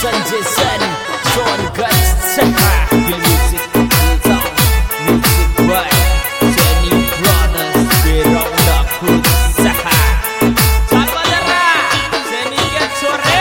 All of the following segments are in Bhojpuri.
Sanjay Sen, Sean Guts, Bill Music, Sound, Music by Jenny Brothers, they round up good Saha. Salvadera, Jenny get chore,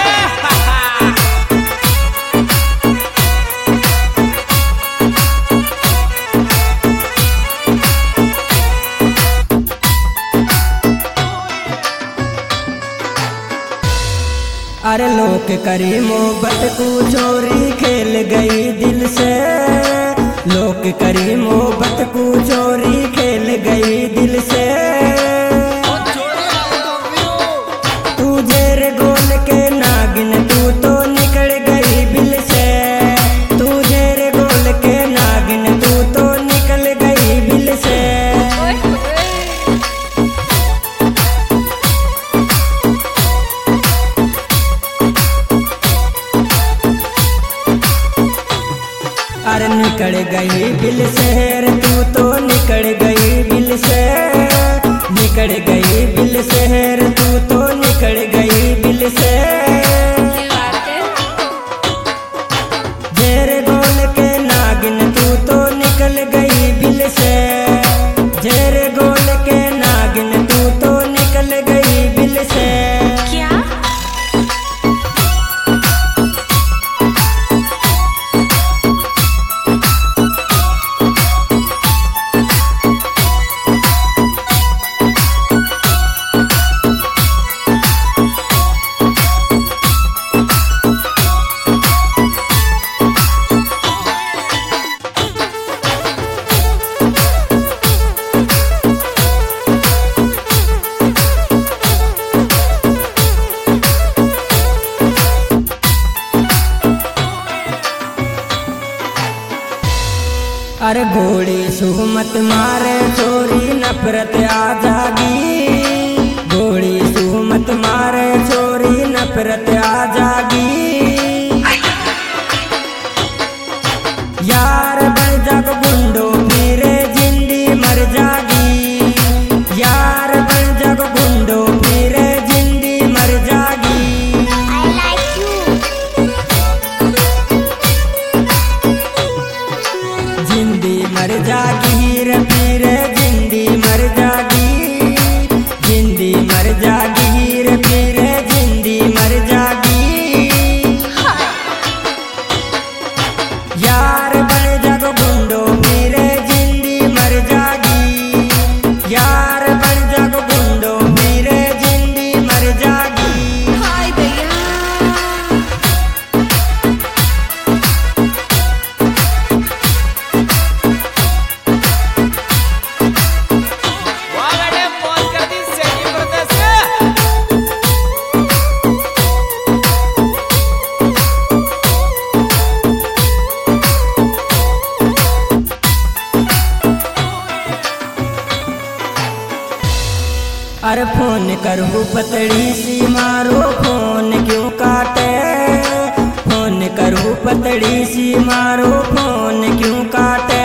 अरे लोग करी मोहब्बत को चोरी खेल गई दिल से। लोग करी मोहब्बत को चोरी खेल गई दिल से। तू जेर गोल के नागिन तू तो निकल गई बिल से। तू जेर गोल के नागिन तू तो निकल गई बिल से। अरे निकल गई बिल शहर तू तो निकल गई बिल से। निकल गई बिल शहर तू तो निकल गई बिल से। जेर गोल के नागिन तू तो निकल गई बिल से। जेर गोल के नागिन तू तो निकल गई बिल से। अरे घोड़ी सुमत मारे चोरी नफरत आ जागी। घोड़ी सुमत मारे चोरी नफरत आ जागी। यार बन जग गुंडो फिरे जिंदी मर जागी। यार बन जग गुंडो फिरे जिंदी मर जागी। जिंदी मर जागी रे फिरे जिंदी मर जागी। जिंदी मर जागी रे फिरे जिंदी मर जागी। यार बन जग गुंडो फिरे जिंदी मर जागी। यार बन जग गुंडो फिरे जिंदी मर जागी। वागड़े फोन कर दी Jenny Brothers का। अरे फोन करूँ पतड़ी सी मारो फोन क्यों काटे। फोन करूँ पतड़ी सी मारो फोन क्यों काटे।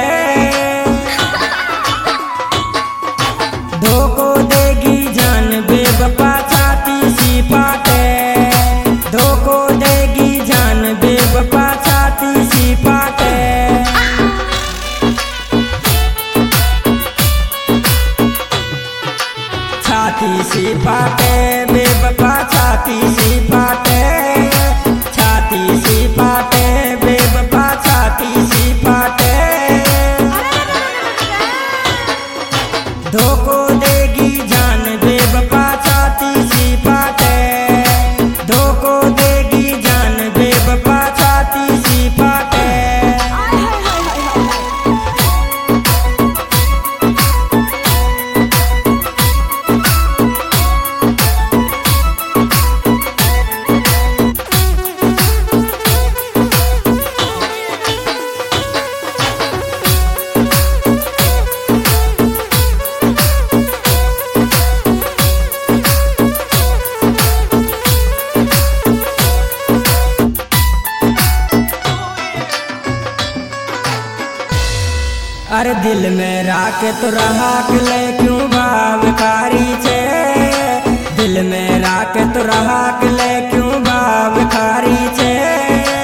धोखो देगी जान बेवफा छाती सी फाटे। धोखो देगी जान बेवफा छाती सी फाटे। छाती सी फाटे बेवफा छाती सी फाटे। छाती सी फाटे बेवफा छाती सी फाटे। धोखो देगी जान बेवफा छाती सी फाटे। धोखो देगी जान बेवफा छाती सी फाटे। अरे दिल में राख तो रहा ले क्यों भावकारी छे। दिल में राख तो रहा ले क्यों भावकारी छे।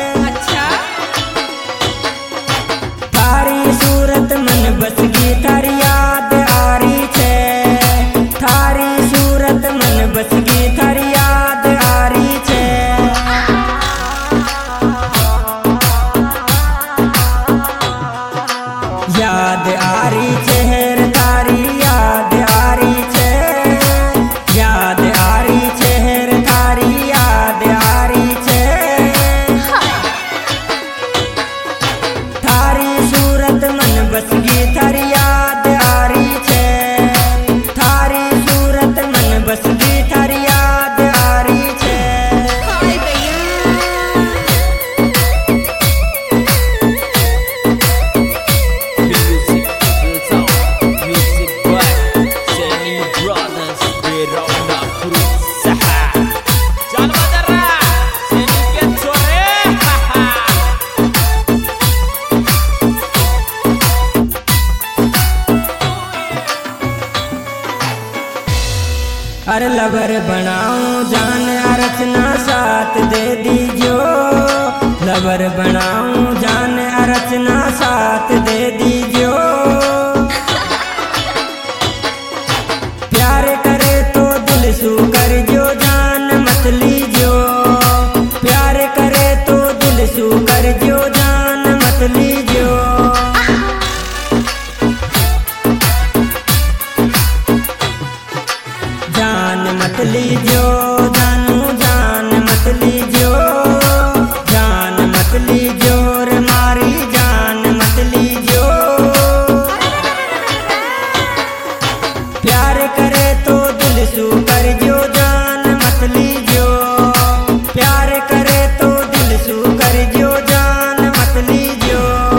याद आरी चेहर तारी याद आरी छे, याद आरी चेहर तारी याद आरी छे। थारी सूरत मन बस गई थारी याद आरी छे, थारी सूरत मन बस गई थारी याद आरी छे। Music Rizal, Music by Seni Brothers, Verona Cruz. Jangan madara, Seni Kecore. अरे लवर बनाऊं जान रचना साथ दे दीजो, लवर बनाऊं जान रचना साथ दे दीजो। प्यार करे तो दिल सू कर जो जान मत लीजो, प्यार करे तो दिल सू कर जो जान मत लीजो। जान मत लीजो जानू जान मत लीजो, जान मत लीजो रे मारी जान मत लीजो। प्यार करे तो दिल सू कर जो जान मत लीजो, प्यार करे तो दिल सू कर जो जान मत लीजो।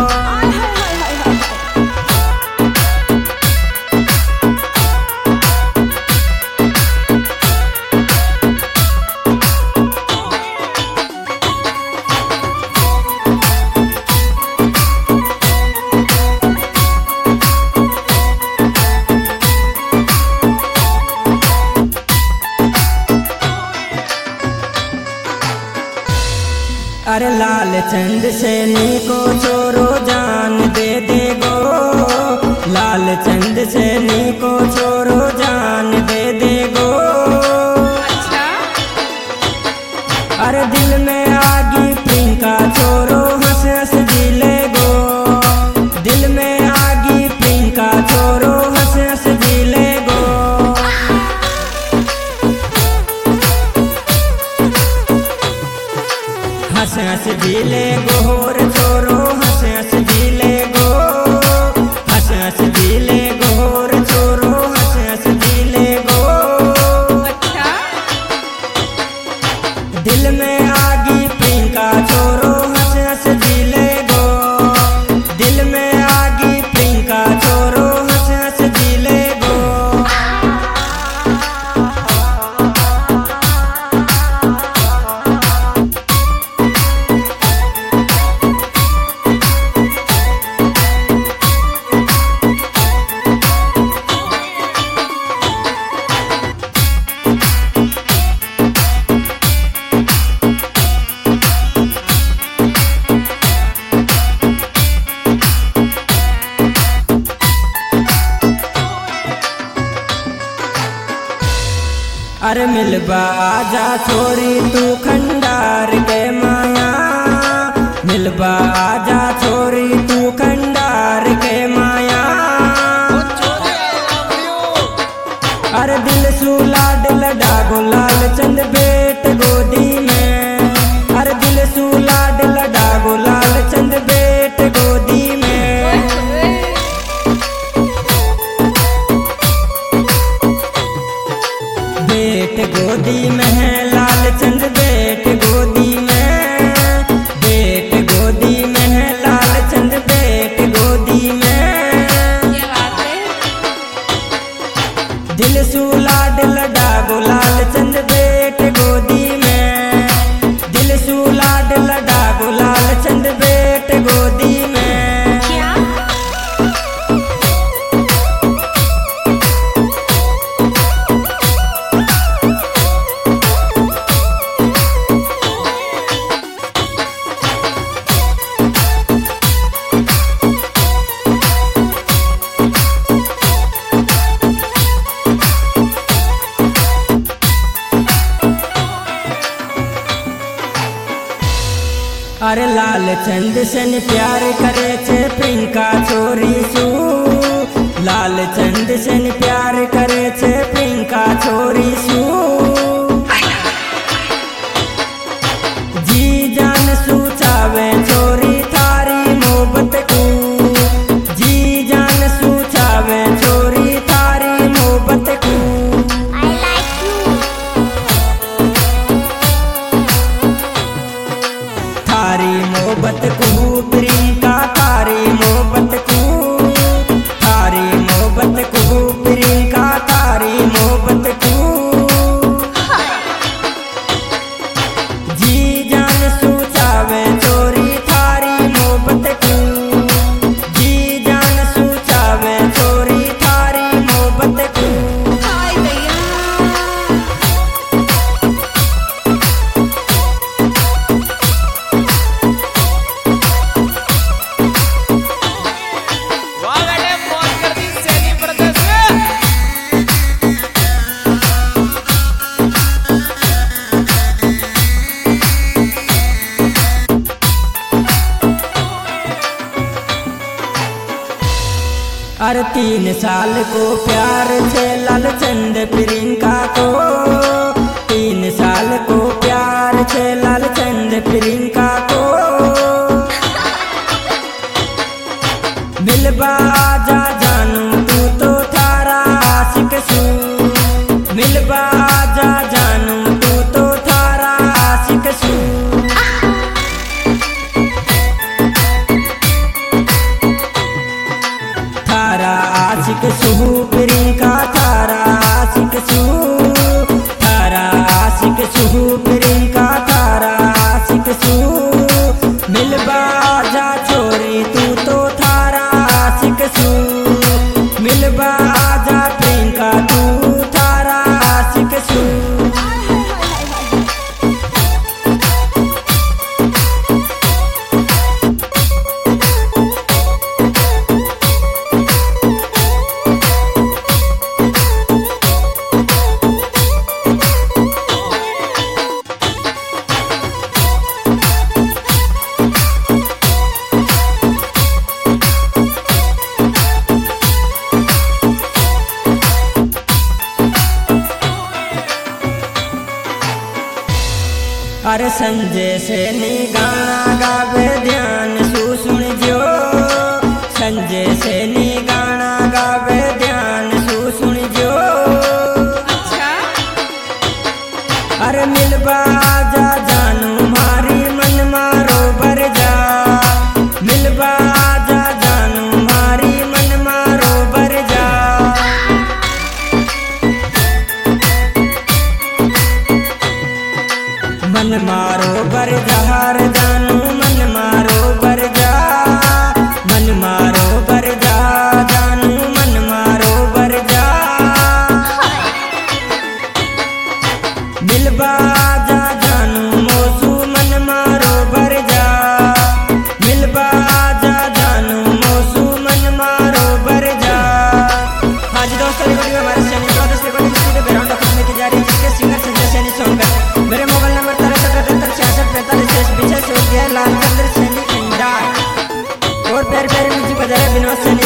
अरे लाल चंद सैनी को छोरो जान दे देगो, लाल चंद सैनी को छोरो जान दे देगो। अरे दिल में आगी प्रियंका छोरो हंस हंस जिलेगो, दिल में आगी प्रियंका छोरो हंस हंस जिलेगो। हंस हंस जिले गोर छोरो हंस हंस जिले गो, हंस हंस जिले गोर छोरो हंस हंस जिले गो। दिल में आगी प्रियंका छोरो हंस हंस जिले गो, दिल में आगी प्रियंका छोरो हंस हंस जिले गो। अरे मिलबा आजा छोरी तू खंडार के माया, मिलबा आजा छोरी तू खंडार के माया। अरे दिल सू लाड लडागो लाल चंद बेट गोदी में, अरे दिल सू लाड लडागो लाल चंद बेट गोदी में। बेट गोदी में है लाल चंद बेट गोदी में, बेट गोदी में है अरे लाल चंद सन प्यार करे छे प्रियंका छोरी सू, लाल चंद सन प्यार करे छे प्रियंका छोरी सू। जी जान सूचावे छोरी थारी मोहब्बत को, जी जान सूचावे छोरी थारी मोहब्बत को। थारी मोहब्बत को प्रियंका थारी मोहब्बत को, थारी मोहब्बत को प्रियंका थारी मोहब्बत को। जी जान सूचावे छोरी थारी मोहब्बत को, जी जान सूचावे छोरी थारी मोहब्बत को। वागड़े फोन कर दी सैनी प्रदेश अरे 3 साल को प्यार छे लाल चंद प्रियंका को, 3 साल को प्यार छे लाल चंद प्रियंका को। मिलबा आजा जानू तू तो थारा आशिक सू, मिलबा आजा जानू तू तो थारा आशिक सू। थारा आशिक सू प्रियंका थारा आशिक सू, थारा आशिक सू प्रियंका थारा आशिक सू। मिलबा आजा छोरी तू तो थारा आशिक सू, मिलबा आजा प्रियंका तू थारा आशिक सू। अरे संजय से नी गाना गावे ध्यान सू सुन जो, संजय से नी गाना गावे ध्यान सू सुन जो। अरे मिलबा आजा जानू मारी मन मारो बर जा, मिलबा आजा जानू मारी मन मारो बर जा। मन मारो बर जहार जानू मन मारो बर जा, मन मारो बर जा जानू मन मारो बर जा। मिलबा आजा जानू मोसू मन मारो बर जा, मिलबा आजा जानू मोसू मन मारो बर जा। हाँ जी दोस्तों, रिकॉर्डिंग हमारे सैनी ब्रदर्स रिकॉर्डिंग स्टूडियो बेराउंड ऑफिस में की जा रही है, जिसके सिंगर संजय सैनी सॉन्ग है। मेरे मोबाइल नंबर 63 66 45 लाल चंद्र सैनी इंडा और प्यारे प्यारे म्यूजिक बजा रहे विनोद सैनी।